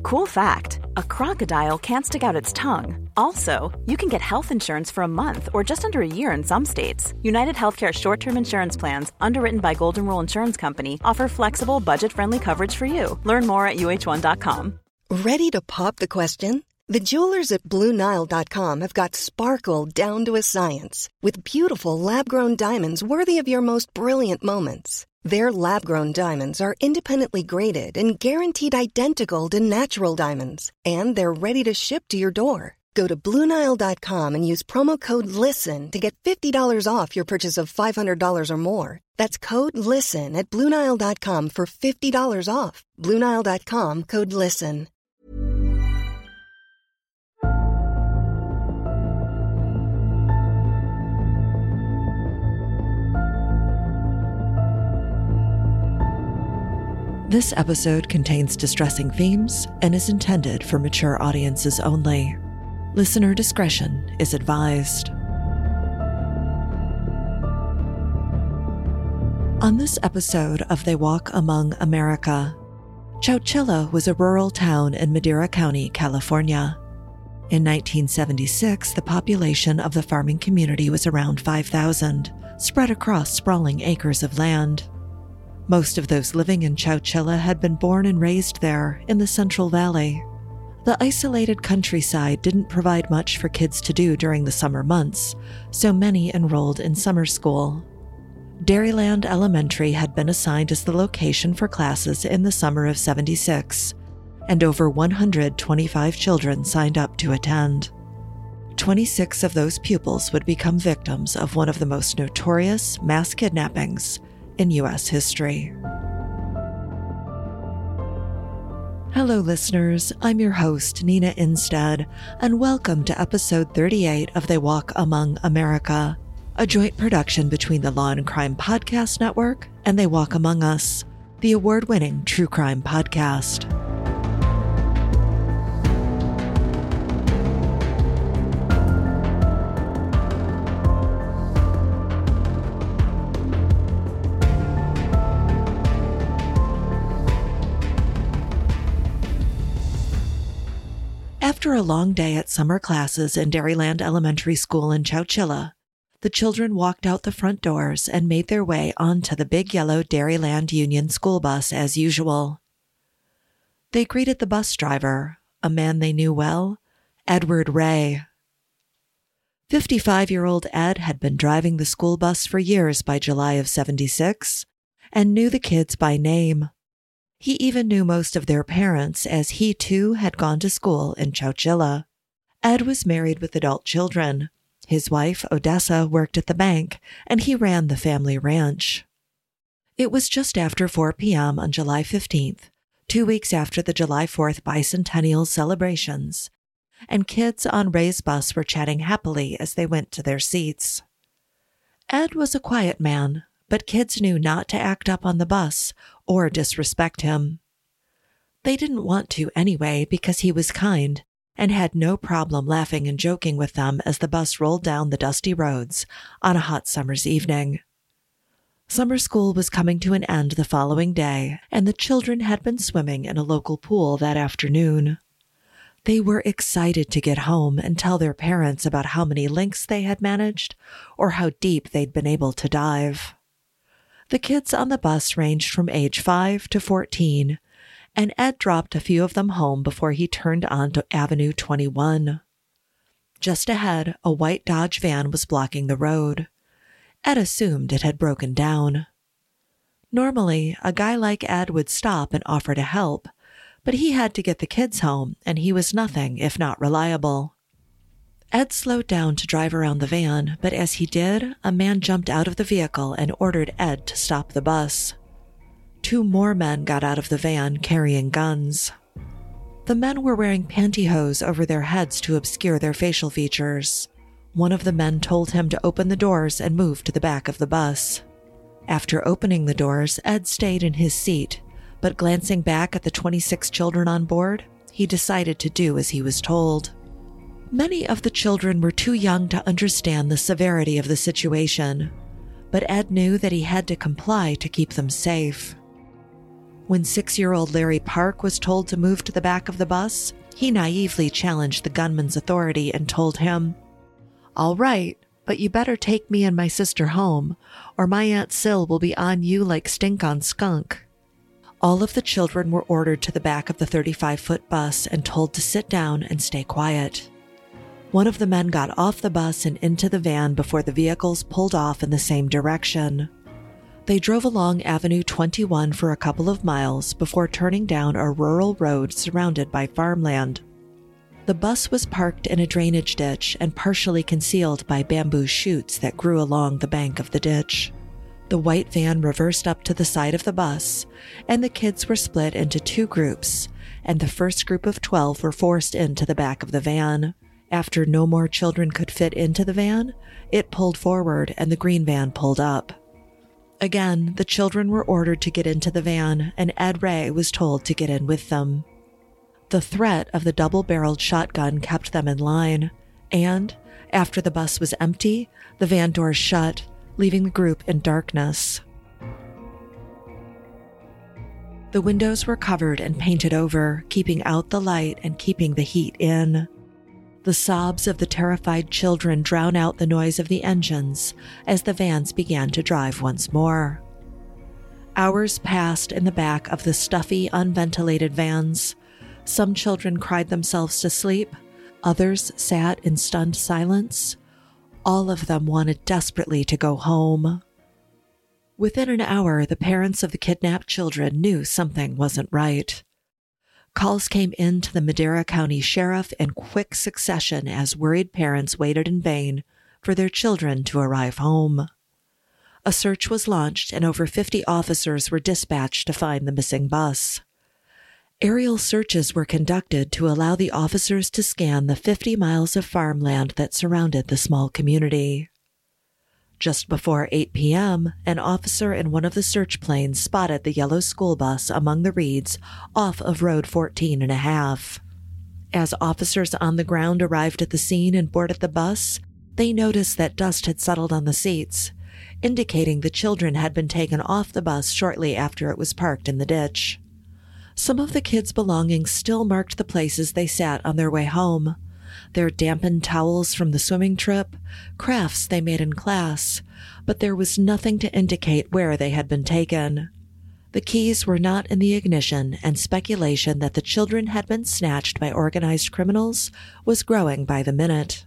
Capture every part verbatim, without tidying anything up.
Cool fact, a crocodile can't stick out its tongue. Also, you can get health insurance for a month or just under a year in some states. United Healthcare short-term insurance plans, underwritten by Golden Rule Insurance Company, offer flexible, budget-friendly coverage for you. Learn more at U H one dot com. Ready to pop the question? The jewelers at Blue Nile dot com have got sparkle down to a science with beautiful lab-grown diamonds worthy of your most brilliant moments. Their lab-grown diamonds are independently graded and guaranteed identical to natural diamonds, and they're ready to ship to your door. Go to Blue Nile dot com and use promo code LISTEN to get fifty dollars off your purchase of five hundred dollars or more. That's code LISTEN at Blue Nile dot com for fifty dollars off. Blue Nile dot com, code LISTEN. This episode contains distressing themes and is intended for mature audiences only. Listener discretion is advised. On this episode of They Walk Among America, Chowchilla was a rural town in Madera County, California. In nineteen seventy-six, the population of the farming community was around five thousand, spread across sprawling acres of land. Most of those living in Chowchilla had been born and raised there in the Central Valley. The isolated countryside didn't provide much for kids to do during the summer months, so many enrolled in summer school. Dairyland Elementary had been assigned as the location for classes in the summer of seventy-six, and over one hundred twenty-five children signed up to attend. twenty-six of those pupils would become victims of one of the most notorious mass kidnappings in U S history. Hello listeners, I'm your host Nina Instead, and welcome to episode thirty-eight of They Walk Among America, a joint production between the Law and Crime Podcast Network and They Walk Among Us, the award-winning true crime podcast. After a long day at summer classes in Dairyland Elementary School in Chowchilla, the children walked out the front doors and made their way onto the big yellow Dairyland Union school bus as usual. They greeted the bus driver, a man they knew well, Edward Ray. fifty-five-year-old Ed had been driving the school bus for years by July of seventy-six and knew the kids by name. He even knew most of their parents, as he too had gone to school in Chowchilla. Ed was married with adult children. His wife, Odessa, worked at the bank, and he ran the family ranch. It was just after four p.m. on July fifteenth, two weeks after the July fourth bicentennial celebrations, and kids on Ray's bus were chatting happily as they went to their seats. Ed was a quiet man, but kids knew not to act up on the bus or disrespect him. They didn't want to anyway because he was kind and had no problem laughing and joking with them as the bus rolled down the dusty roads on a hot summer's evening. Summer school was coming to an end the following day, and the children had been swimming in a local pool that afternoon. They were excited to get home and tell their parents about how many links they had managed or how deep they'd been able to dive. The kids on the bus ranged from age five to fourteen, and Ed dropped a few of them home before he turned onto Avenue twenty-one. Just ahead, a white Dodge van was blocking the road. Ed assumed it had broken down. Normally, a guy like Ed would stop and offer to help, but he had to get the kids home, and he was nothing if not reliable. Ed slowed down to drive around the van, but as he did, a man jumped out of the vehicle and ordered Ed to stop the bus. Two more men got out of the van carrying guns. The men were wearing pantyhose over their heads to obscure their facial features. One of the men told him to open the doors and move to the back of the bus. After opening the doors, Ed stayed in his seat, but glancing back at the twenty-six children on board, he decided to do as he was told. Many of the children were too young to understand the severity of the situation, but Ed knew that he had to comply to keep them safe. When six-year-old Larry Park was told to move to the back of the bus, he naively challenged the gunman's authority and told him, "All right, but you better take me and my sister home, or my Aunt Sil will be on you like stink on skunk." All of the children were ordered to the back of the thirty-five-foot bus and told to sit down and stay quiet. One of the men got off the bus and into the van before the vehicles pulled off in the same direction. They drove along Avenue twenty-one for a couple of miles before turning down a rural road surrounded by farmland. The bus was parked in a drainage ditch and partially concealed by bamboo shoots that grew along the bank of the ditch. The white van reversed up to the side of the bus, and the kids were split into two groups, and the first group of twelve were forced into the back of the van. After no more children could fit into the van, it pulled forward and the green van pulled up. Again, the children were ordered to get into the van, and Ed Ray was told to get in with them. The threat of the double-barreled shotgun kept them in line, and, after the bus was empty, the van doors shut, leaving the group in darkness. The windows were covered and painted over, keeping out the light and keeping the heat in. The sobs of the terrified children drown out the noise of the engines as the vans began to drive once more. Hours passed in the back of the stuffy, unventilated vans. Some children cried themselves to sleep. Others sat in stunned silence. All of them wanted desperately to go home. Within an hour, the parents of the kidnapped children knew something wasn't right. Calls came in to the Madera County Sheriff in quick succession as worried parents waited in vain for their children to arrive home. A search was launched and over fifty officers were dispatched to find the missing bus. Aerial searches were conducted to allow the officers to scan the fifty miles of farmland that surrounded the small community. Just before eight p.m., an officer in one of the search planes spotted the yellow school bus among the reeds off of Road fourteen and a half. As officers on the ground arrived at the scene and boarded the bus, they noticed that dust had settled on the seats, indicating the children had been taken off the bus shortly after it was parked in the ditch. Some of the kids' belongings still marked the places they sat on their way home. Their dampened towels from the swimming trip, crafts they made in class, but there was nothing to indicate where they had been taken. The keys were not in the ignition, and speculation that the children had been snatched by organized criminals was growing by the minute.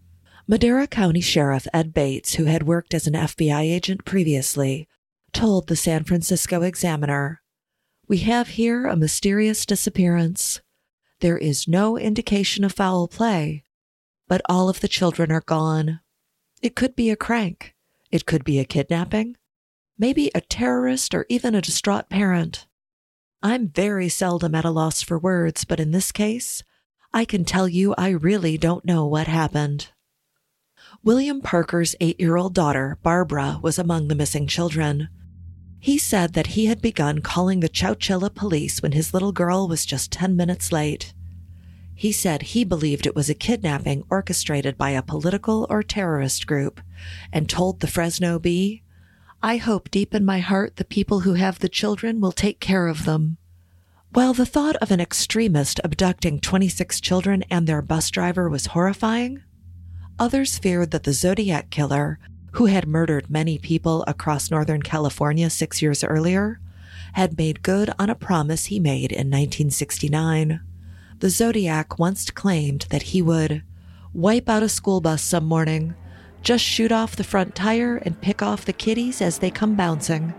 Madera County Sheriff Ed Bates, who had worked as an F B I agent previously, told the San Francisco Examiner, "We have here a mysterious disappearance. There is no indication of foul play, but all of the children are gone. It could be a crank. It could be a kidnapping. Maybe a terrorist or even a distraught parent. I'm very seldom at a loss for words, but in this case, I can tell you I really don't know what happened." William Parker's eight-year-old daughter, Barbara, was among the missing children. He said that he had begun calling the Chowchilla police when his little girl was just ten minutes late. He said he believed it was a kidnapping orchestrated by a political or terrorist group, and told the Fresno Bee, "I hope deep in my heart the people who have the children will take care of them." While the thought of an extremist abducting twenty-six children and their bus driver was horrifying, others feared that the Zodiac killer, who had murdered many people across Northern California six years earlier, had made good on a promise he made in nineteen sixty-nine. The Zodiac once claimed that he would wipe out a school bus some morning, just shoot off the front tire and pick off the kiddies as they come bouncing.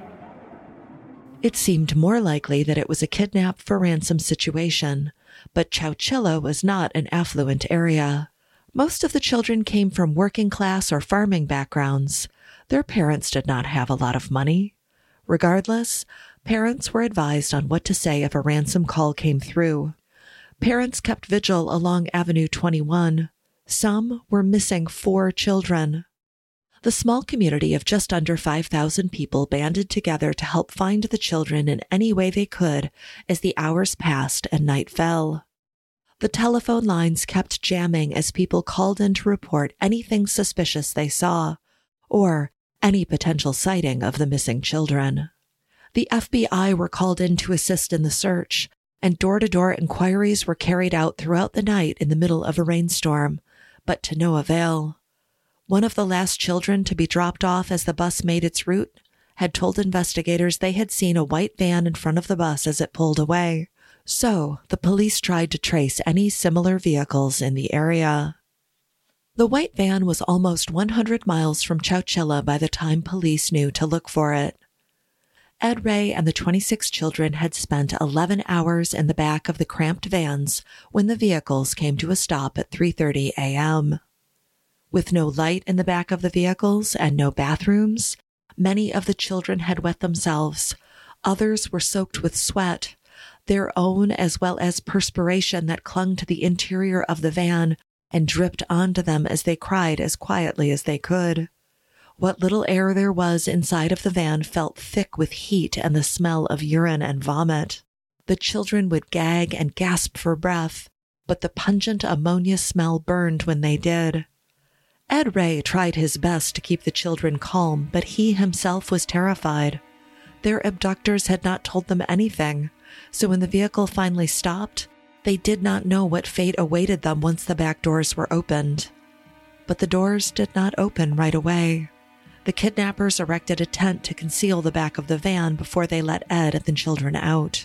It seemed more likely that it was a kidnap for ransom situation, but Chowchilla was not an affluent area. Most of the children came from working class or farming backgrounds. Their parents did not have a lot of money. Regardless, parents were advised on what to say if a ransom call came through. Parents kept vigil along Avenue twenty-one. Some were missing four children. The small community of just under five thousand people banded together to help find the children in any way they could as the hours passed and night fell. The telephone lines kept jamming as people called in to report anything suspicious they saw, or any potential sighting of the missing children. The F B I were called in to assist in the search, and door-to-door inquiries were carried out throughout the night in the middle of a rainstorm, but to no avail. One of the last children to be dropped off as the bus made its route had told investigators they had seen a white van in front of the bus as it pulled away, so the police tried to trace any similar vehicles in the area. The white van was almost one hundred miles from Chowchilla by the time police knew to look for it. Ed Ray and the twenty-six children had spent eleven hours in the back of the cramped vans when the vehicles came to a stop at three thirty a.m. With no light in the back of the vehicles and no bathrooms, many of the children had wet themselves. Others were soaked with sweat, their own as well as perspiration that clung to the interior of the van and dripped onto them as they cried as quietly as they could. What little air there was inside of the van felt thick with heat and the smell of urine and vomit. The children would gag and gasp for breath, but the pungent ammonia smell burned when they did. Ed Ray tried his best to keep the children calm, but he himself was terrified. Their abductors had not told them anything, so when the vehicle finally stopped, they did not know what fate awaited them once the back doors were opened. But the doors did not open right away. The kidnappers erected a tent to conceal the back of the van before they let Ed and the children out.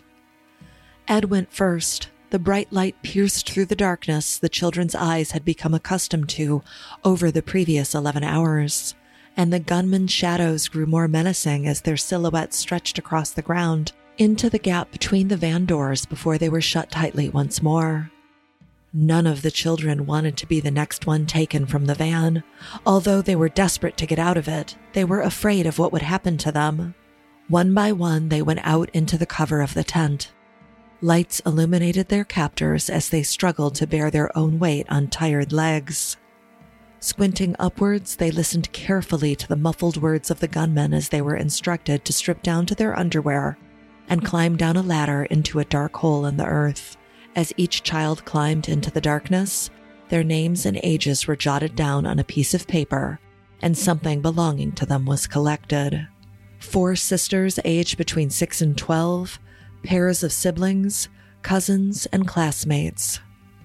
Ed went first. The bright light pierced through the darkness the children's eyes had become accustomed to over the previous eleven hours, and the gunmen's shadows grew more menacing as their silhouettes stretched across the ground into the gap between the van doors before they were shut tightly once more. None of the children wanted to be the next one taken from the van. Although they were desperate to get out of it, they were afraid of what would happen to them. One by one, they went out into the cover of the tent. Lights illuminated their captors as they struggled to bear their own weight on tired legs. Squinting upwards, they listened carefully to the muffled words of the gunmen as they were instructed to strip down to their underwear and climb down a ladder into a dark hole in the earth. As each child climbed into the darkness, their names and ages were jotted down on a piece of paper, and something belonging to them was collected. Four sisters aged between six and twelve, pairs of siblings, cousins, and classmates.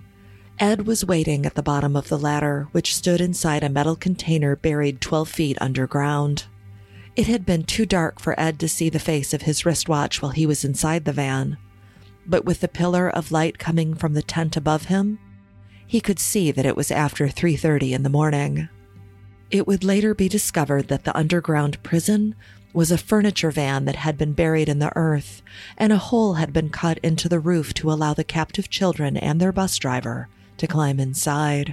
Ed was waiting at the bottom of the ladder, which stood inside a metal container buried twelve feet underground. It had been too dark for Ed to see the face of his wristwatch while he was inside the van, but with the pillar of light coming from the tent above him, he could see that it was after three thirty in the morning. It would later be discovered that the underground prison was a furniture van that had been buried in the earth, and a hole had been cut into the roof to allow the captive children and their bus driver to climb inside.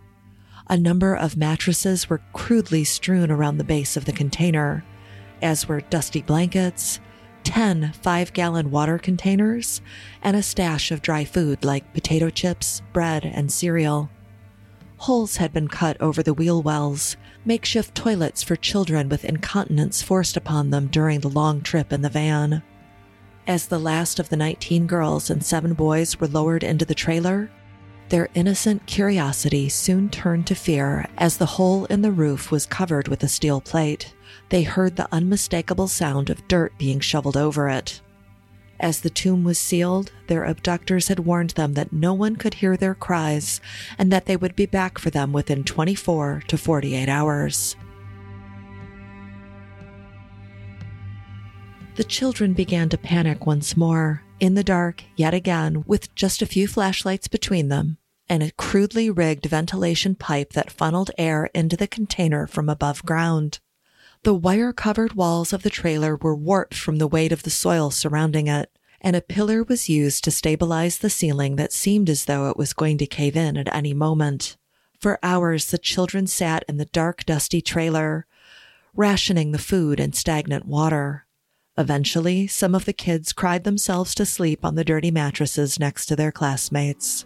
A number of mattresses were crudely strewn around the base of the container, as were dusty blankets, ten five-gallon water containers, and a stash of dry food like potato chips, bread, and cereal. Holes had been cut over the wheel wells, makeshift toilets for children with incontinence forced upon them during the long trip in the van. As the last of the nineteen girls and seven boys were lowered into the trailer, their innocent curiosity soon turned to fear as the hole in the roof was covered with a steel plate. They heard the unmistakable sound of dirt being shoveled over it. As the tomb was sealed, their abductors had warned them that no one could hear their cries and that they would be back for them within twenty-four to forty-eight hours. The children began to panic once more, in the dark yet again, with just a few flashlights between them and a crudely rigged ventilation pipe that funneled air into the container from above ground. The wire-covered walls of the trailer were warped from the weight of the soil surrounding it, and a pillar was used to stabilize the ceiling that seemed as though it was going to cave in at any moment. For hours, the children sat in the dark, dusty trailer, rationing the food and stagnant water. Eventually, some of the kids cried themselves to sleep on the dirty mattresses next to their classmates.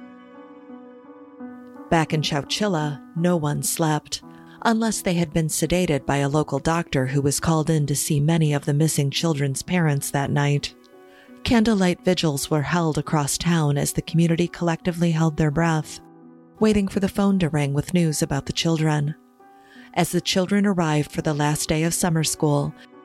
Back in Chowchilla, no one slept, unless they had been sedated by a local doctor who was called in to see many of the missing children's parents that night. Candlelight vigils were held across town as the community collectively held their breath, waiting for the phone to ring with news about the children. As the children arrived for the last day of summer school,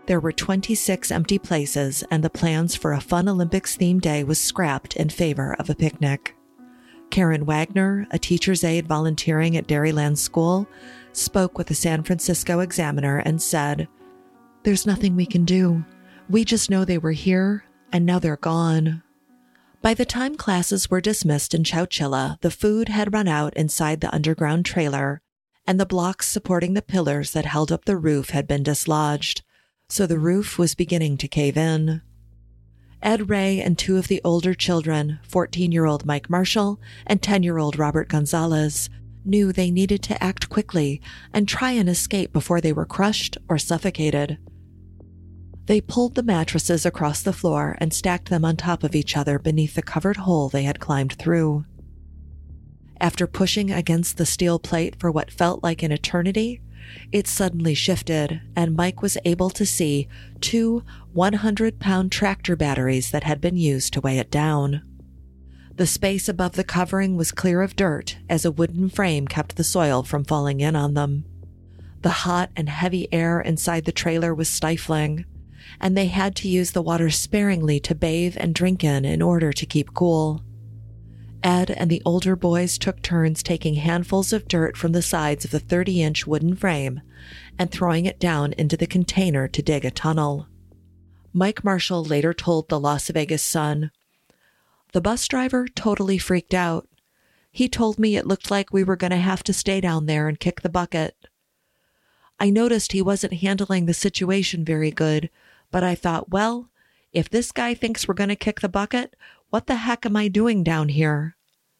There were twenty-six empty places, and the plans for a fun Olympics-themed day was scrapped in favor of a picnic. Karen Wagner, a teacher's aide volunteering at Dairyland School, spoke with the San Francisco Examiner and said, "There's nothing we can do. We just know they were here, and now they're gone." By the time classes were dismissed in Chowchilla, the food had run out inside the underground trailer, and the blocks supporting the pillars that held up the roof had been dislodged, so the roof was beginning to cave in. Ed Ray and two of the older children, fourteen-year-old Mike Marshall and ten-year-old Robert Gonzalez, knew they needed to act quickly and try and escape before they were crushed or suffocated. They pulled the mattresses across the floor and stacked them on top of each other beneath the covered hole they had climbed through. After pushing against the steel plate for what felt like an eternity, it suddenly shifted, and Mike was able to see two one hundred pound tractor batteries that had been used to weigh it down. The space above the covering was clear of dirt, as a wooden frame kept the soil from falling in on them. The hot and heavy air inside the trailer was stifling, and they had to use the water sparingly to bathe and drink in in order to keep cool. Ed and the older boys took turns taking handfuls of dirt from the sides of the thirty-inch wooden frame and throwing it down into the container to dig a tunnel. Mike Marshall later told the Las Vegas Sun, "The bus driver totally freaked out. He told me it looked like we were going to have to stay down there and kick the bucket. I noticed he wasn't handling the situation very good, but I thought, well, if this guy thinks we're going to kick the bucket, what the heck am I doing down here?"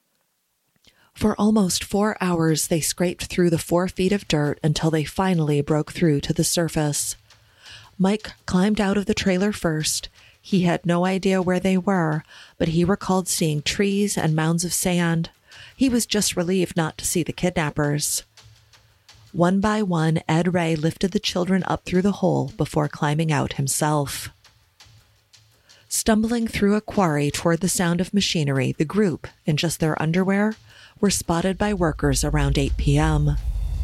For almost four hours, they scraped through the four feet of dirt until they finally broke through to the surface. Mike climbed out of the trailer first. He had no idea where they were, but he recalled seeing trees and mounds of sand. He was just relieved not to see the kidnappers. One by one, Ed Ray lifted the children up through the hole before climbing out himself. Stumbling through a quarry toward the sound of machinery, the group, in just their underwear, were spotted by workers around eight p.m.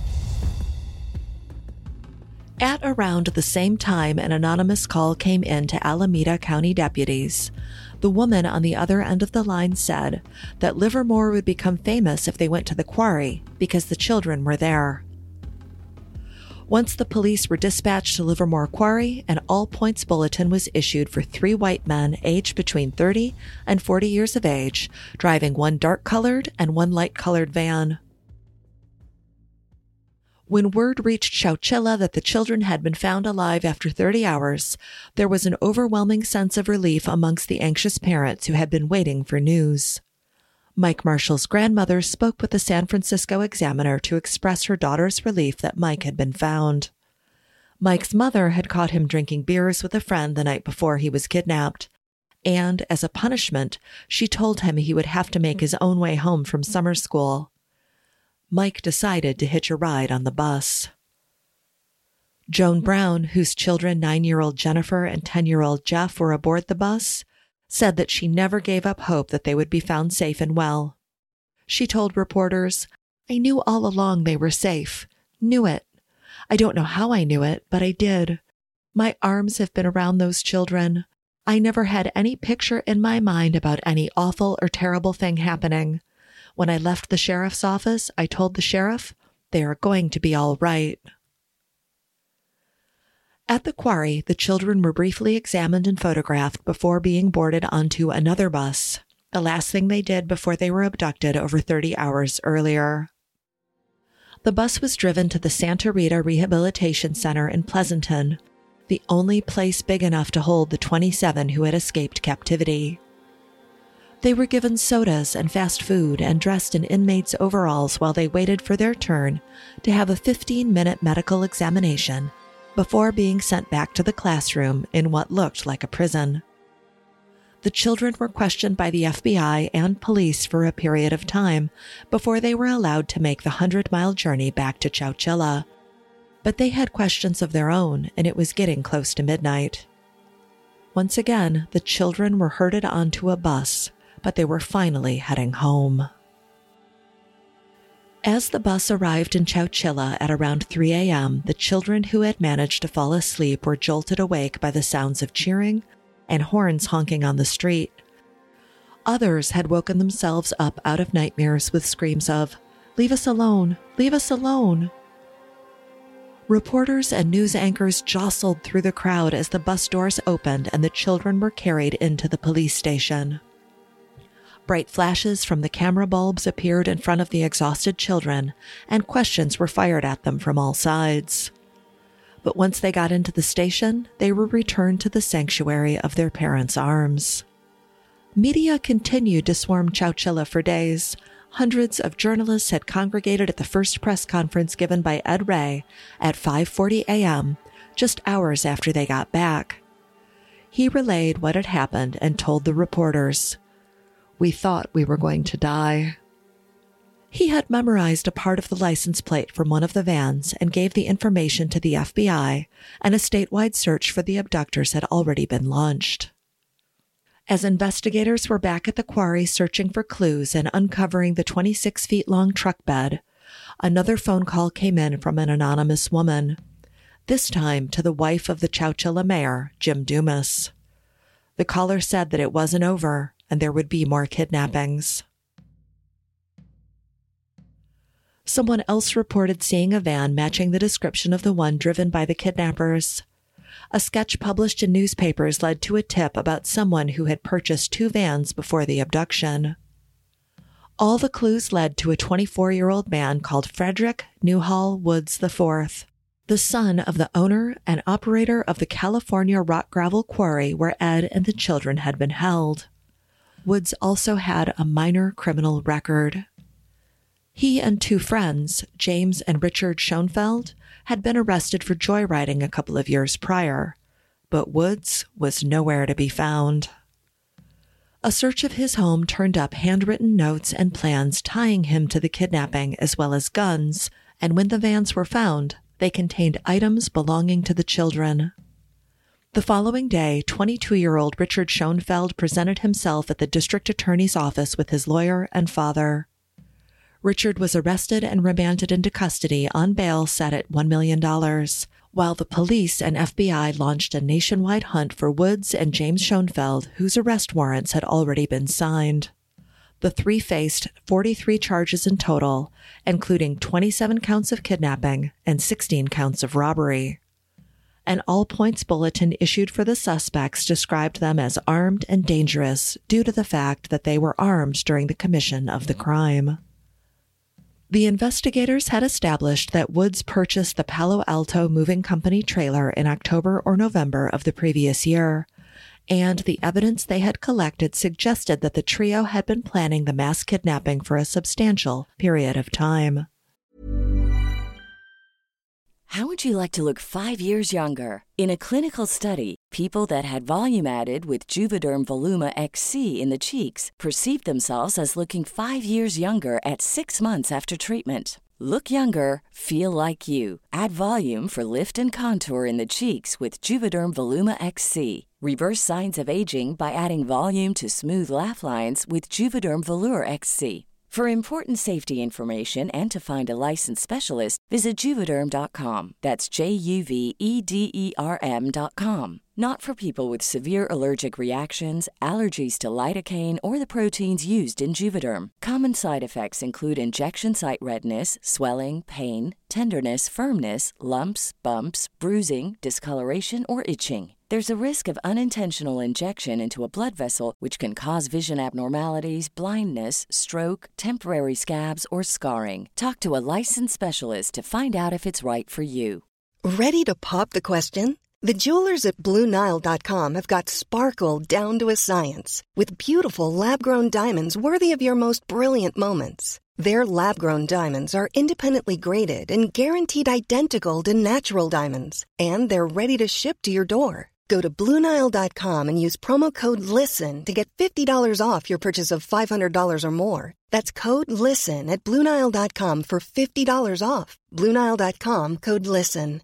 At around the same time, an anonymous call came in to Alameda County deputies. The woman on the other end of the line said that Livermore would become famous if they went to the quarry because the children were there. Once the police were dispatched to Livermore Quarry, an all-points bulletin was issued for three white men aged between thirty and forty years of age, driving one dark-colored and one light-colored van. When word reached Chowchilla that the children had been found alive after thirty hours, there was an overwhelming sense of relief amongst the anxious parents who had been waiting for news. Mike Marshall's grandmother spoke with the San Francisco Examiner to express her daughter's relief that Mike had been found. Mike's mother had caught him drinking beers with a friend the night before he was kidnapped, and, as a punishment, she told him he would have to make his own way home from summer school. Mike decided to hitch a ride on the bus. Joan Brown, whose children nine-year-old Jennifer and ten-year-old Jeff were aboard the bus, said that she never gave up hope that they would be found safe and well. She told reporters, "I knew all along they were safe. Knew it. I don't know how I knew it, but I did. My arms have been around those children. I never had any picture in my mind about any awful or terrible thing happening. When I left the sheriff's office, I told the sheriff, they are going to be all right." At the quarry, the children were briefly examined and photographed before being boarded onto another bus, the last thing they did before they were abducted over thirty hours earlier. The bus was driven to the Santa Rita Rehabilitation Center in Pleasanton, the only place big enough to hold the twenty-seven who had escaped captivity. They were given sodas and fast food and dressed in inmates' overalls while they waited for their turn to have a fifteen-minute medical examination before being sent back to the classroom in what looked like a prison. The children were questioned by the F B I and police for a period of time before they were allowed to make the hundred-mile journey back to Chowchilla. But they had questions of their own, and it was getting close to midnight. Once again, the children were herded onto a bus, but they were finally heading home. As the bus arrived in Chowchilla at around three a.m., the children who had managed to fall asleep were jolted awake by the sounds of cheering and horns honking on the street. Others had woken themselves up out of nightmares with screams of, "Leave us alone! Leave us alone!" Reporters and news anchors jostled through the crowd as the bus doors opened and the children were carried into the police station. Bright flashes from the camera bulbs appeared in front of the exhausted children, and questions were fired at them from all sides. But once they got into the station, they were returned to the sanctuary of their parents' arms. Media continued to swarm Chowchilla for days. Hundreds of journalists had congregated at the first press conference given by Ed Ray at five forty a.m., just hours after they got back. He relayed what had happened and told the reporters, "We thought we were going to die." He had memorized a part of the license plate from one of the vans and gave the information to the F B I, and a statewide search for the abductors had already been launched. As investigators were back at the quarry searching for clues and uncovering the twenty-six feet long truck bed, another phone call came in from an anonymous woman, this time to the wife of the Chowchilla mayor, Jim Dumas. The caller said that it wasn't over and there would be more kidnappings. Someone else reported seeing a van matching the description of the one driven by the kidnappers. A sketch published in newspapers led to a tip about someone who had purchased two vans before the abduction. All the clues led to a twenty-four-year-old man called Frederick Newhall Woods the fourth, the son of the owner and operator of the California rock gravel quarry where Ed and the children had been held. Woods also had a minor criminal record. He and two friends, James and Richard Schoenfeld, had been arrested for joyriding a couple of years prior, but Woods was nowhere to be found. A search of his home turned up handwritten notes and plans tying him to the kidnapping as well as guns, and when the vans were found, they contained items belonging to the children. The following day, twenty-two-year-old Richard Schoenfeld presented himself at the district attorney's office with his lawyer and father. Richard was arrested and remanded into custody on bail set at one million dollars, while the police and F B I launched a nationwide hunt for Woods and James Schoenfeld, whose arrest warrants had already been signed. The three faced forty-three charges in total, including twenty-seven counts of kidnapping and sixteen counts of robbery. An all-points bulletin issued for the suspects described them as armed and dangerous due to the fact that they were armed during the commission of the crime. The investigators had established that Woods purchased the Palo Alto Moving Company trailer in October or November of the previous year, and the evidence they had collected suggested that the trio had been planning the mass kidnapping for a substantial period of time. How would you like to look five years younger? In a clinical study, people that had volume added with Juvederm Voluma X C in the cheeks perceived themselves as looking five years younger at six months after treatment. Look younger, feel like you. Add volume for lift and contour in the cheeks with Juvederm Voluma X C. Reverse signs of aging by adding volume to smooth laugh lines with Juvederm Volure X C. For important safety information and to find a licensed specialist, visit Juvederm dot com. That's J U V E D E R M dot com. Not for people with severe allergic reactions, allergies to lidocaine, or the proteins used in Juvederm. Common side effects include injection site redness, swelling, pain, tenderness, firmness, lumps, bumps, bruising, discoloration, or itching. There's a risk of unintentional injection into a blood vessel, which can cause vision abnormalities, blindness, stroke, temporary scabs, or scarring. Talk to a licensed specialist to find out if it's right for you. Ready to pop the question? The jewelers at Blue Nile dot com have got sparkle down to a science with beautiful lab-grown diamonds worthy of your most brilliant moments. Their lab-grown diamonds are independently graded and guaranteed identical to natural diamonds, and they're ready to ship to your door. Go to Blue Nile dot com and use promo code LISTEN to get fifty dollars off your purchase of five hundred dollars or more. That's code LISTEN at Blue Nile dot com for fifty dollars off. Blue Nile dot com, code LISTEN.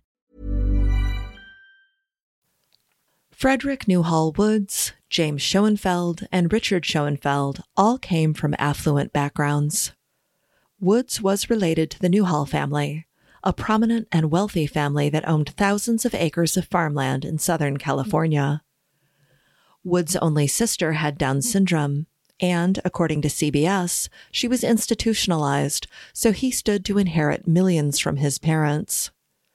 Frederick Newhall Woods, James Schoenfeld, and Richard Schoenfeld all came from affluent backgrounds. Woods was related to the Newhall family, a prominent and wealthy family that owned thousands of acres of farmland in Southern California. Woods' only sister had Down syndrome, and, according to C B S, she was institutionalized, so he stood to inherit millions from his parents.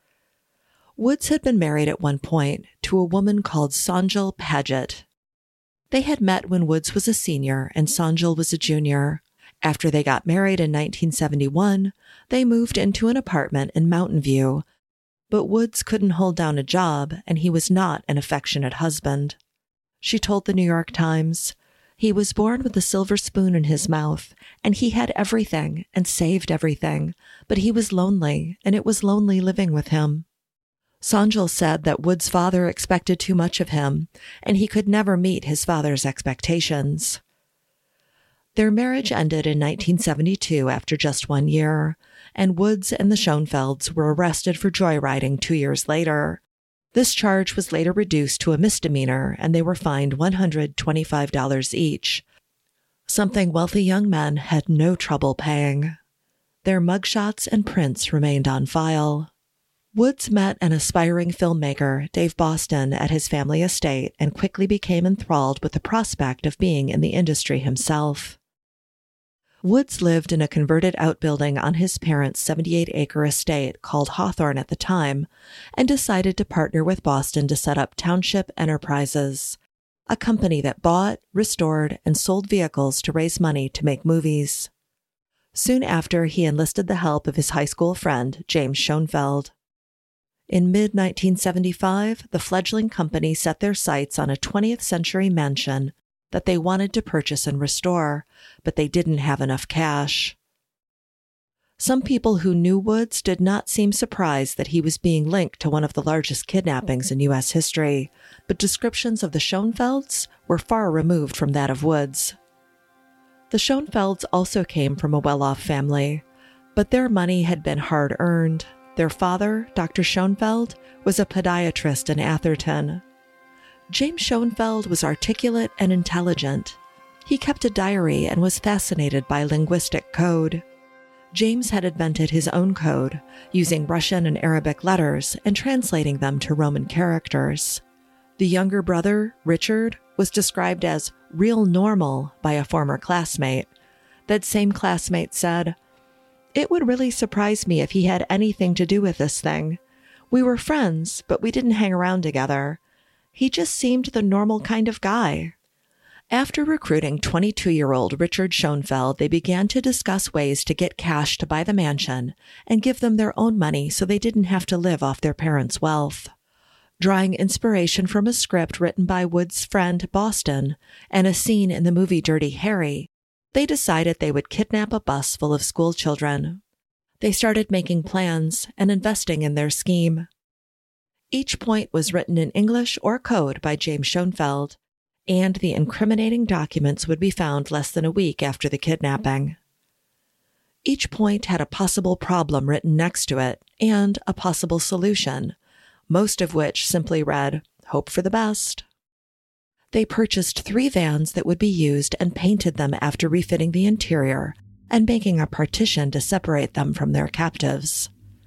Woods had been married at one point to a woman called Sonjil Paget. They had met when Woods was a senior and Sonjil was a junior. After they got married in nineteen seventy-one, they moved into an apartment in Mountain View, but Woods couldn't hold down a job and he was not an affectionate husband. She told the New York Times, "He was born with a silver spoon in his mouth, and he had everything and saved everything, but he was lonely, and it was lonely living with him." Sonjil said that Woods' father expected too much of him, and he could never meet his father's expectations. Their marriage ended in nineteen seventy-two after just one year, and Woods and the Schoenfelds were arrested for joyriding two years later. This charge was later reduced to a misdemeanor, and they were fined one hundred twenty-five dollars each, something wealthy young men had no trouble paying. Their mugshots and prints remained on file. Woods met an aspiring filmmaker, Dave Boston, at his family estate and quickly became enthralled with the prospect of being in the industry himself. Woods lived in a converted outbuilding on his parents' seventy-eight acre estate called Hawthorne at the time and decided to partner with Boston to set up Township Enterprises, a company that bought, restored, and sold vehicles to raise money to make movies. Soon after, he enlisted the help of his high school friend, James Schoenfeld. In mid nineteen seventy-five, the fledgling company set their sights on a twentieth century mansion that they wanted to purchase and restore, but they didn't have enough cash. Some people who knew Woods did not seem surprised that he was being linked to one of the largest kidnappings in U S history, but descriptions of the Schoenfelds were far removed from that of Woods. The Schoenfelds also came from a well-off family, but their money had been hard-earned. Their father, Doctor Schoenfeld, was a podiatrist in Atherton. James Schoenfeld was articulate and intelligent. He kept a diary and was fascinated by linguistic code. James had invented his own code, using Russian and Arabic letters and translating them to Roman characters. The younger brother, Richard, was described as real normal by a former classmate. That same classmate said, "It would really surprise me if he had anything to do with this thing. We were friends, but we didn't hang around together. He just seemed the normal kind of guy." After recruiting twenty-two-year-old Richard Schoenfeld, they began to discuss ways to get cash to buy the mansion and give them their own money so they didn't have to live off their parents' wealth. Drawing inspiration from a script written by Woods' friend Boston and a scene in the movie Dirty Harry, they decided they would kidnap a bus full of school children. They started making plans and investing in their scheme. Each point was written in English or code by James Schoenfeld, and the incriminating documents would be found less than a week after the kidnapping. Each point had a possible problem written next to it and a possible solution, most of which simply read, "Hope for the best." They purchased three vans that would be used and painted them after refitting the interior and making a partition to separate them from their captives.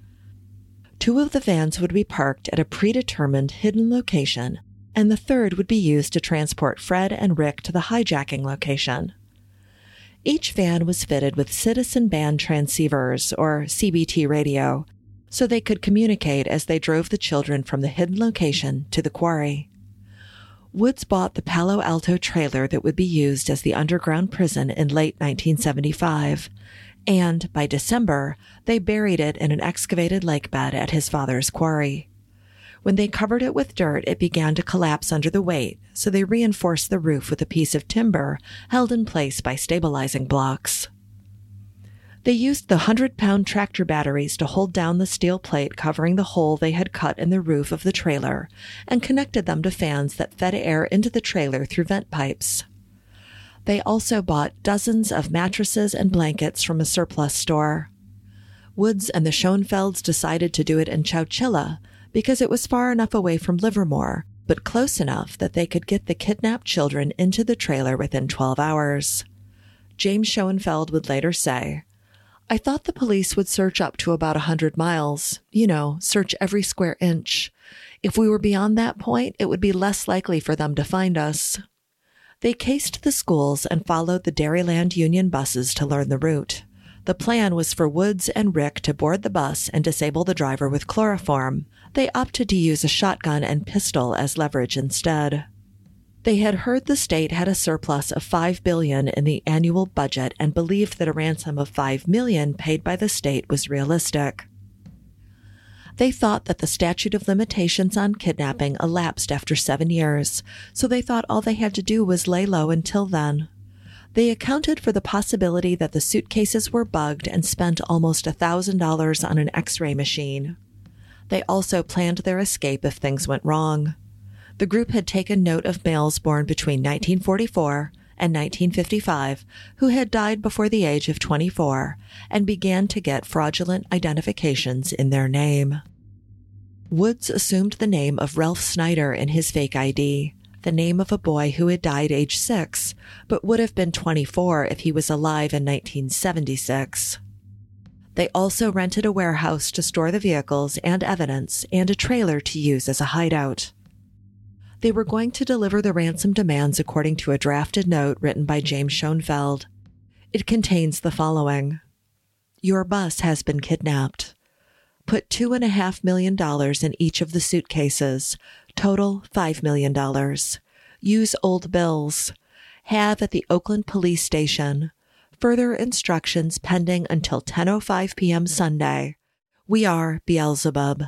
Two of the vans would be parked at a predetermined hidden location, and the third would be used to transport Fred and Rick to the hijacking location. Each van was fitted with citizen band transceivers, or C B T radio, so they could communicate as they drove the children from the hidden location to the quarry. Woods bought the Palo Alto trailer that would be used as the underground prison in late nineteen seventy-five, and by December, they buried it in an excavated lake bed at his father's quarry. When they covered it with dirt, it began to collapse under the weight, so they reinforced the roof with a piece of timber held in place by stabilizing blocks. They used the hundred-pound tractor batteries to hold down the steel plate covering the hole they had cut in the roof of the trailer and connected them to fans that fed air into the trailer through vent pipes. They also bought dozens of mattresses and blankets from a surplus store. Woods and the Schoenfelds decided to do it in Chowchilla because it was far enough away from Livermore, but close enough that they could get the kidnapped children into the trailer within twelve hours. James Schoenfeld would later say, I thought the police would search up to about a hundred miles. You know, search every square inch. If we were beyond that point, it would be less likely for them to find us. They cased the schools and followed the Dairyland Union buses to learn the route. The plan was for Woods and Rick to board the bus and disable the driver with chloroform. They opted to use a shotgun and pistol as leverage instead. They had heard the state had a surplus of five billion dollars in the annual budget and believed that a ransom of five million dollars paid by the state was realistic. They thought that the statute of limitations on kidnapping elapsed after seven years, so they thought all they had to do was lay low until then. They accounted for the possibility that the suitcases were bugged and spent almost one thousand dollars on an X-ray machine. They also planned their escape if things went wrong. The group had taken note of males born between nineteen forty-four and nineteen fifty-five who had died before the age of twenty-four and began to get fraudulent identifications in their name. Woods assumed the name of Ralph Snyder in his fake I D, the name of a boy who had died age six, but would have been twenty-four if he was alive in nineteen seventy-six. They also rented a warehouse to store the vehicles and evidence and a trailer to use as a hideout. They were going to deliver the ransom demands according to a drafted note written by James Schoenfeld. It contains the following. Your bus has been kidnapped. Put two and a half million dollars in each of the suitcases. Total five million dollars. Use old bills. Have at the Oakland Police Station. Further instructions pending until ten oh five p.m. Sunday. We are Beelzebub.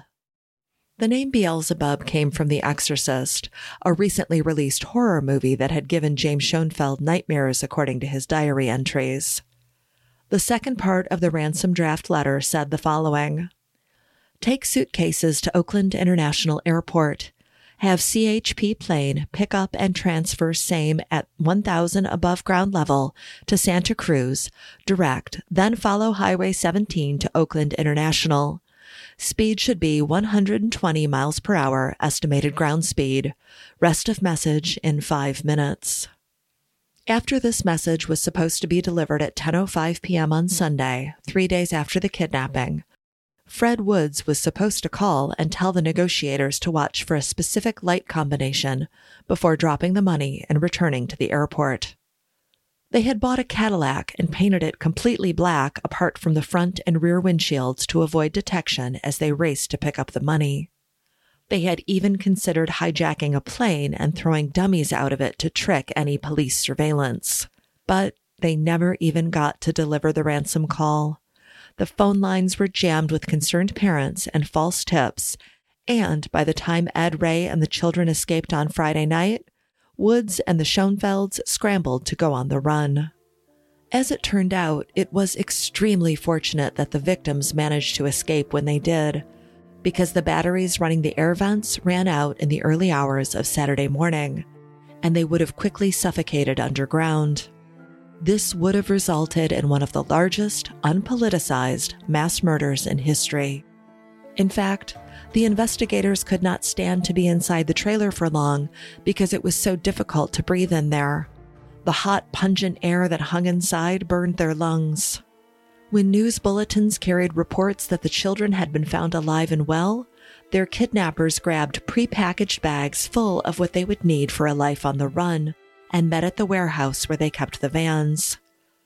The name Beelzebub came from The Exorcist, a recently released horror movie that had given James Schoenfeld nightmares according to his diary entries. The second part of the ransom draft letter said the following. Take suitcases to Oakland International Airport. Have C H P plane pick up and transfer same at one thousand above ground level to Santa Cruz, direct, then follow Highway seventeen to Oakland International. Speed should be one hundred twenty miles per hour, estimated ground speed. Rest of message in five minutes. After this message was supposed to be delivered at ten oh five p.m. on Sunday, three days after the kidnapping, Fred Woods was supposed to call and tell the negotiators to watch for a specific light combination before dropping the money and returning to the airport. They had bought a Cadillac and painted it completely black apart from the front and rear windshields to avoid detection as they raced to pick up the money. They had even considered hijacking a plane and throwing dummies out of it to trick any police surveillance. But they never even got to deliver the ransom call. The phone lines were jammed with concerned parents and false tips, and by the time Ed Ray and the children escaped on Friday night, Woods and the Schoenfelds scrambled to go on the run. As it turned out, it was extremely fortunate that the victims managed to escape when they did, because the batteries running the air vents ran out in the early hours of Saturday morning, and they would have quickly suffocated underground. This would have resulted in one of the largest, unpoliticized mass murders in history. In fact, the investigators could not stand to be inside the trailer for long because it was so difficult to breathe in there. The hot, pungent air that hung inside burned their lungs. When news bulletins carried reports that the children had been found alive and well, their kidnappers grabbed prepackaged bags full of what they would need for a life on the run and met at the warehouse where they kept the vans.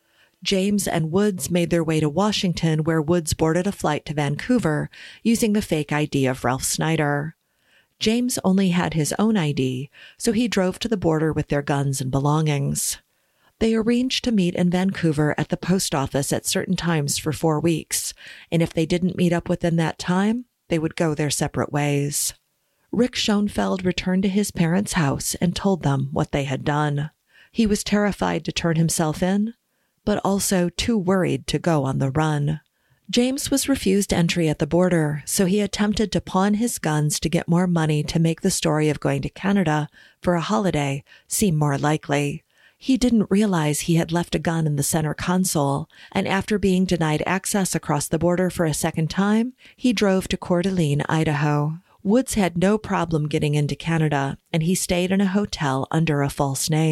James and Woods made their way to Washington, where Woods boarded a flight to Vancouver using the fake I D of Ralph Snyder. James only had his own I D, so he drove to the border with their guns and belongings. They arranged to meet in Vancouver at the post office at certain times for four weeks, and if they didn't meet up within that time, they would go their separate ways. Rick Schoenfeld returned to his parents' house and told them what they had done. He was terrified to turn himself in, but also too worried to go on the run. James was refused entry at the border, so he attempted to pawn his guns to get more money to make the story of going to Canada for a holiday seem more likely. He didn't realize he had left a gun in the center console, and after being denied access across the border for a second time, he drove to Coeur d'Alene, Idaho. Woods had no problem getting into Canada, and he stayed in a hotel under a false name.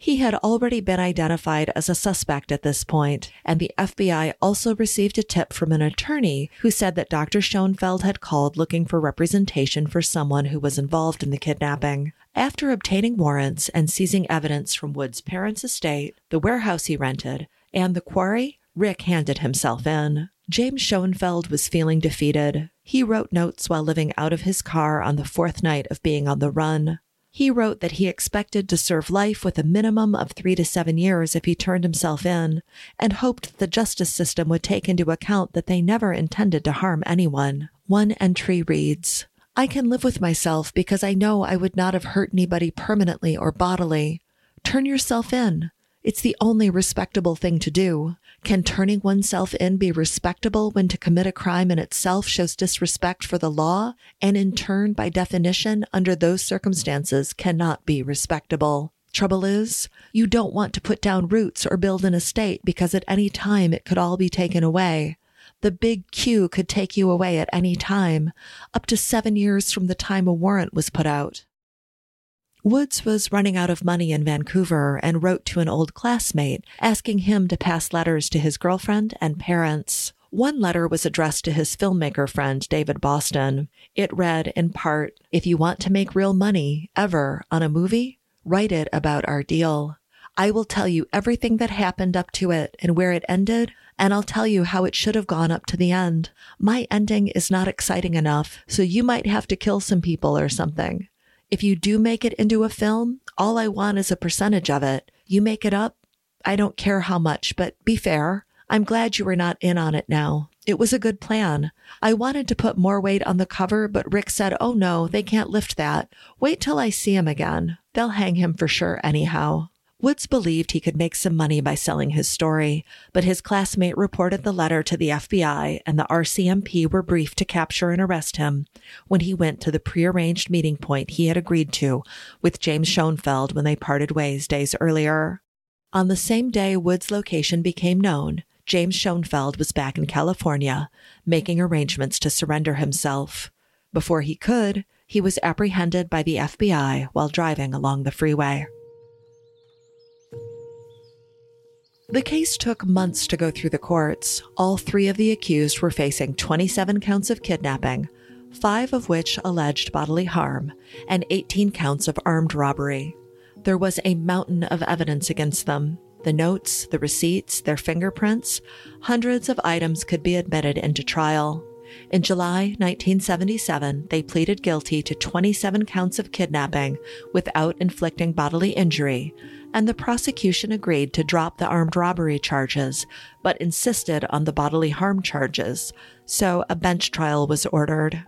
He had already been identified as a suspect at this point, and the F B I also received a tip from an attorney who said that Doctor Schoenfeld had called looking for representation for someone who was involved in the kidnapping. After obtaining warrants and seizing evidence from Wood's parents' estate, the warehouse he rented, and the quarry, Rick handed himself in. James Schoenfeld was feeling defeated. He wrote notes while living out of his car on the fourth night of being on the run. He wrote that he expected to serve life with a minimum of three to seven years if he turned himself in, and hoped the justice system would take into account that they never intended to harm anyone. One entry reads, "I can live with myself because I know I would not have hurt anybody permanently or bodily. Turn yourself in. It's the only respectable thing to do. Can turning oneself in be respectable when to commit a crime in itself shows disrespect for the law, and in turn, by definition, under those circumstances, cannot be respectable? Trouble is, you don't want to put down roots or build an estate because at any time it could all be taken away. The big Q could take you away at any time, up to seven years from the time a warrant was put out." Woods was running out of money in Vancouver and wrote to an old classmate asking him to pass letters to his girlfriend and parents. One letter was addressed to his filmmaker friend, David Boston. It read, in part, "If you want to make real money, ever, on a movie, write it about our deal. I will tell you everything that happened up to it and where it ended, and I'll tell you how it should have gone up to the end. My ending is not exciting enough, so you might have to kill some people or something. If you do make it into a film, all I want is a percentage of it. You make it up, I don't care how much, but be fair. I'm glad you were not in on it now. It was a good plan. I wanted to put more weight on the cover, but Rick said, oh no, they can't lift that. Wait till I see him again. They'll hang him for sure anyhow." Woods believed he could make some money by selling his story, but his classmate reported the letter to the F B I, and the R C M P were briefed to capture and arrest him when he went to the prearranged meeting point he had agreed to with James Schoenfeld when they parted ways days earlier. On the same day Woods' location became known, James Schoenfeld was back in California, making arrangements to surrender himself. Before he could, he was apprehended by the F B I while driving along the freeway. The case took months to go through the courts. All three of the accused were facing twenty-seven counts of kidnapping, five of which alleged bodily harm, and eighteen counts of armed robbery. There was a mountain of evidence against them. The notes, the receipts, their fingerprints, hundreds of items could be admitted into trial. In July nineteen seventy-seven, they pleaded guilty to twenty-seven counts of kidnapping without inflicting bodily injury, and the prosecution agreed to drop the armed robbery charges, but insisted on the bodily harm charges, so a bench trial was ordered.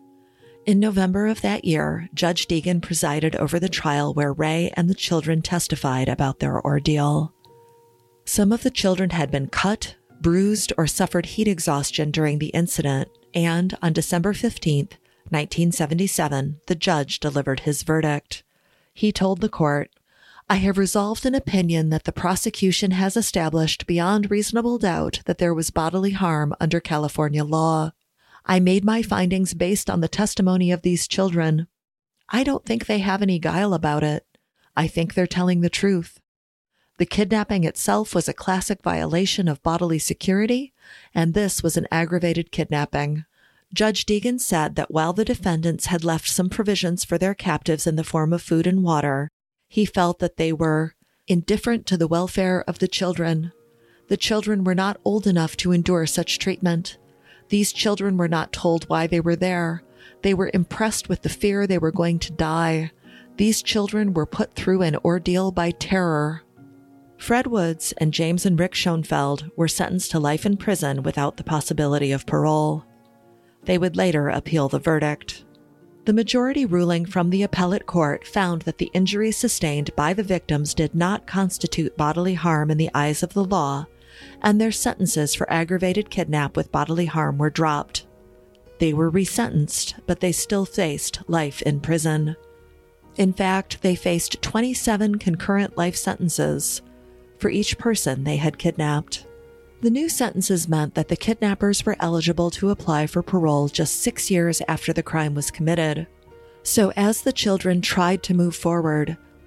In November of that year, Judge Deegan presided over the trial where Ray and the children testified about their ordeal. Some of the children had been cut, bruised, or suffered heat exhaustion during the incident, and on December fifteenth, nineteen seventy-seven, the judge delivered his verdict. He told the court, "I have resolved an opinion that the prosecution has established beyond reasonable doubt that there was bodily harm under California law. I made my findings based on the testimony of these children. I don't think they have any guile about it. I think they're telling the truth. The kidnapping itself was a classic violation of bodily security, and this was an aggravated kidnapping." Judge Deegan said that while the defendants had left some provisions for their captives in the form of food and water, he felt that they were indifferent to the welfare of the children. The children were not old enough to endure such treatment. These children were not told why they were there. They were impressed with the fear they were going to die. These children were put through an ordeal by terror. Fred Woods and James and Rick Schoenfeld were sentenced to life in prison without the possibility of parole. They would later appeal the verdict. The majority ruling from the appellate court found that the injuries sustained by the victims did not constitute bodily harm in the eyes of the law, and their sentences for aggravated kidnap with bodily harm were dropped. They were resentenced, but they still faced life in prison. In fact, they faced twenty-seven concurrent life sentences for each person they had kidnapped. The new sentences meant that the kidnappers were eligible to apply for parole just six years after the crime was committed. So as the children tried to move forward,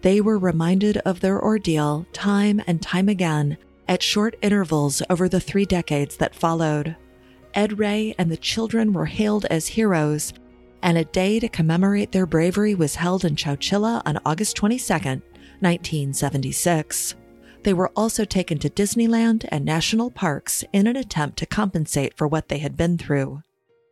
They were reminded of their ordeal time and time again at short intervals over the three decades that followed. Ed Ray and the children were hailed as heroes, and a day to commemorate their bravery was held in Chowchilla on August twenty-second, nineteen seventy-six. They were also taken to Disneyland and national parks in an attempt to compensate for what they had been through.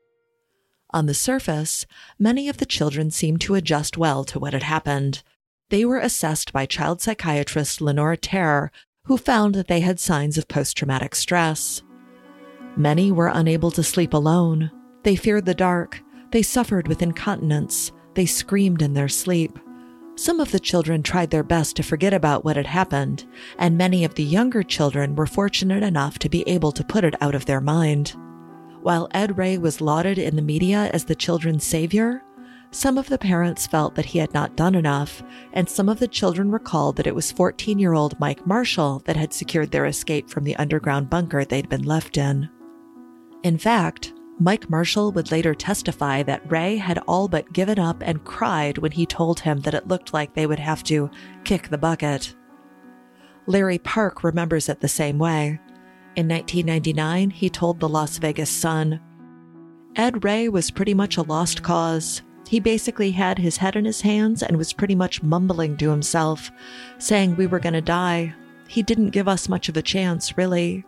On the surface, many of the children seemed to adjust well to what had happened. They were assessed by child psychiatrist Lenora Terror, who found that they had signs of post-traumatic stress. Many were unable to sleep alone. They feared the dark. They suffered with incontinence. They screamed in their sleep. Some of the children tried their best to forget about what had happened, and many of the younger children were fortunate enough to be able to put it out of their mind. While Ed Ray was lauded in the media as the children's savior, some of the parents felt that he had not done enough, and some of the children recalled that it was fourteen-year-old Mike Marshall that had secured their escape from the underground bunker they'd been left in. In fact, Mike Marshall would later testify that Ray had all but given up and cried when he told him that it looked like they would have to kick the bucket. Larry Park remembers it the same way. In nineteen ninety-nine, he told the Las Vegas Sun, "Ed Ray was pretty much a lost cause. He basically had his head in his hands and was pretty much mumbling to himself, saying we were going to die. He didn't give us much of a chance, really."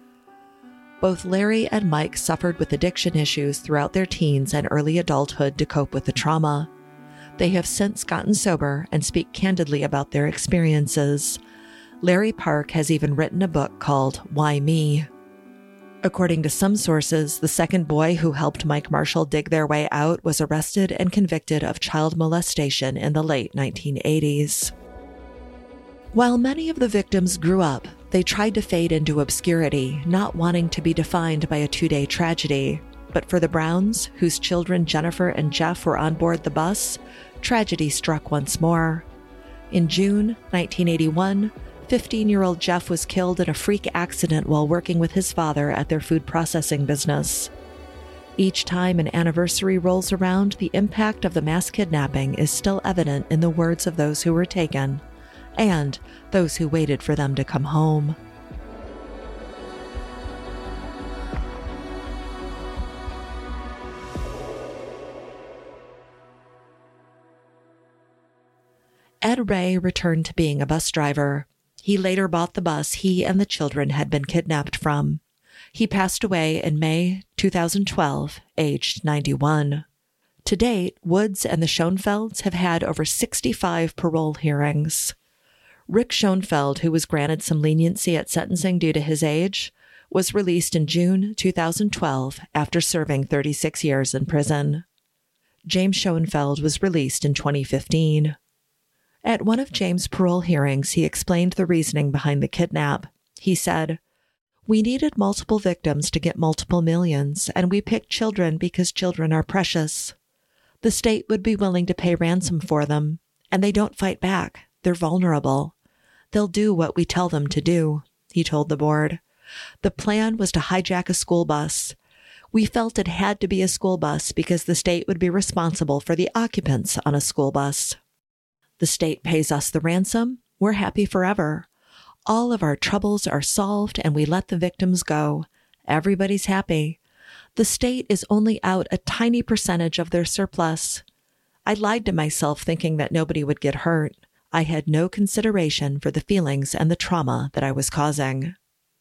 Both Larry and Mike suffered with addiction issues throughout their teens and early adulthood to cope with the trauma. They have since gotten sober and speak candidly about their experiences. Larry Park has even written a book called Why Me? According to some sources, the second boy who helped Mike Marshall dig their way out was arrested and convicted of child molestation in the late nineteen eighties. While many of the victims grew up, they tried to fade into obscurity, not wanting to be defined by a two-day tragedy. But for the Browns, whose children Jennifer and Jeff were on board the bus, tragedy struck once more. In June nineteen eighty-one, fifteen-year-old Jeff was killed in a freak accident while working with his father at their food processing business. Each time an anniversary rolls around, the impact of the mass kidnapping is still evident in the words of those who were taken, and those who waited for them to come home. Ed Ray returned to being a bus driver. He later bought the bus he and the children had been kidnapped from. He passed away in May two thousand twelve, aged ninety-one. To date, Woods and the Schoenfelds have had over sixty-five parole hearings. Rick Schoenfeld, who was granted some leniency at sentencing due to his age, was released in June two thousand twelve after serving thirty-six years in prison. James Schoenfeld was released in twenty fifteen. At one of James' parole hearings, he explained the reasoning behind the kidnap. He said, "We needed multiple victims to get multiple millions, and we picked children because children are precious. The state would be willing to pay ransom for them, and they don't fight back. They're vulnerable. They'll do what we tell them to do," he told the board. The plan was to hijack a school bus. We felt it had to be a school bus because the state would be responsible for the occupants on a school bus. The state pays us the ransom. We're happy forever. All of our troubles are solved and we let the victims go. Everybody's happy. The state is only out a tiny percentage of their surplus. I lied to myself thinking that nobody would get hurt. I had no consideration for the feelings and the trauma that I was causing.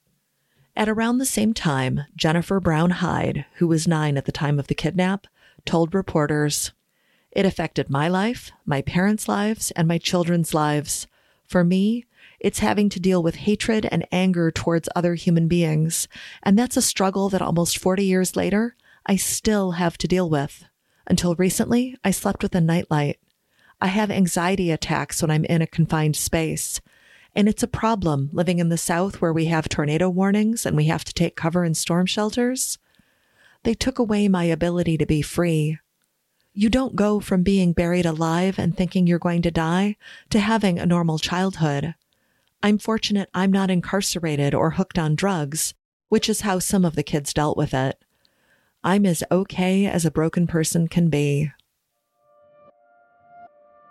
At around the same time, Jennifer Brown Hyde, who was nine at the time of the kidnap, told reporters, "It affected my life, my parents' lives, and my children's lives. For me, it's having to deal with hatred and anger towards other human beings, and that's a struggle that almost forty years later, I still have to deal with. Until recently, I slept with a nightlight. I have anxiety attacks when I'm in a confined space, and it's a problem living in the South where we have tornado warnings and we have to take cover in storm shelters. They took away my ability to be free. You don't go from being buried alive and thinking you're going to die to having a normal childhood. I'm fortunate I'm not incarcerated or hooked on drugs, which is how some of the kids dealt with it. I'm as okay as a broken person can be."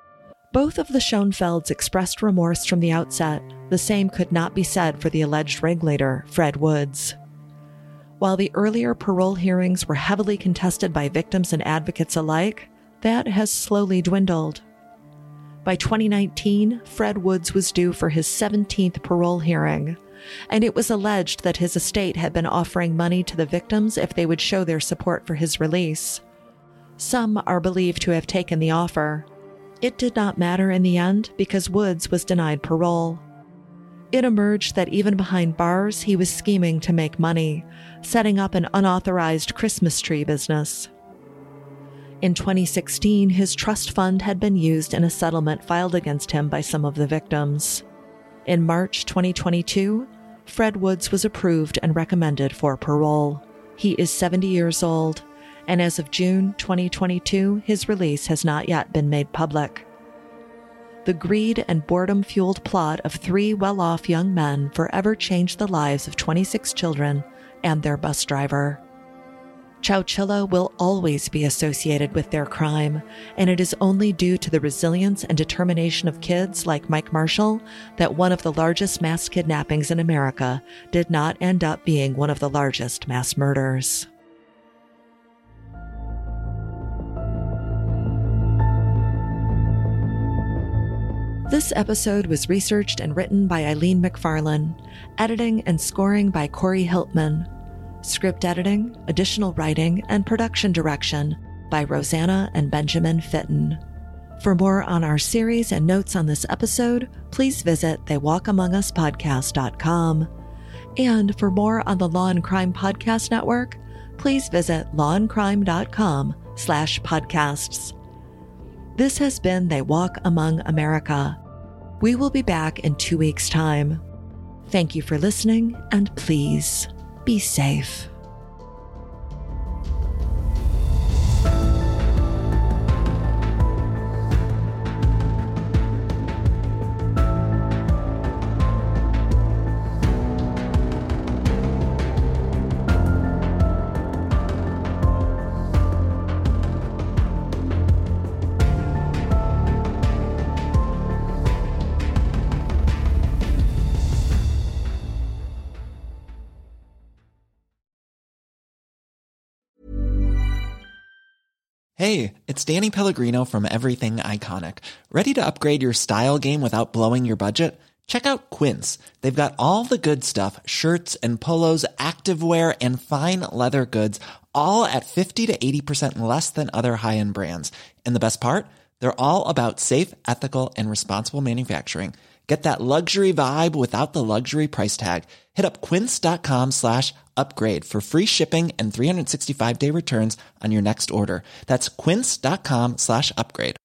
Both of the Schoenfelds expressed remorse from the outset. The same could not be said for the alleged ringleader, Fred Woods. While the earlier parole hearings were heavily contested by victims and advocates alike, that has slowly dwindled. By twenty nineteen, Fred Woods was due for his seventeenth parole hearing, and it was alleged that his estate had been offering money to the victims if they would show their support for his release. Some are believed to have taken the offer. It did not matter in the end because Woods was denied parole. It emerged that even behind bars, he was scheming to make money, setting up an unauthorized Christmas tree business. In twenty sixteen, his trust fund had been used in a settlement filed against him by some of the victims. In March twenty twenty-two, Fred Woods was approved and recommended for parole. He is seventy years old, and as of June twenty twenty-two, his release has not yet been made public. The greed and boredom-fueled plot of three well-off young men forever changed the lives of twenty-six children and their bus driver. Chowchilla will always be associated with their crime, and it is only due to the resilience and determination of kids like Mike Marshall that one of the largest mass kidnappings in America did not end up being one of the largest mass murders. This episode was researched and written by Eileen McFarlane, editing and scoring by Corey Hiltman, script editing, additional writing, and production direction by Rosanna and Benjamin Fitton. For more on our series and notes on this episode, please visit they walk among us podcast dot com. And for more on the Law and Crime Podcast Network, please visit lawandcrime.com slash podcasts. This has been They Walk Among America. We will be back in two weeks' time. Thank you for listening, and please be safe. Hey, it's Danny Pellegrino from Everything Iconic. Ready to upgrade your style game without blowing your budget? Check out Quince. They've got all the good stuff, shirts and polos, activewear, and fine leather goods, all at fifty to eighty percent less than other high-end brands. And the best part? They're all about safe, ethical, and responsible manufacturing. Get that luxury vibe without the luxury price tag. Hit up quince.com slash upgrade for free shipping and three sixty-five day returns on your next order. That's quince.com slash upgrade.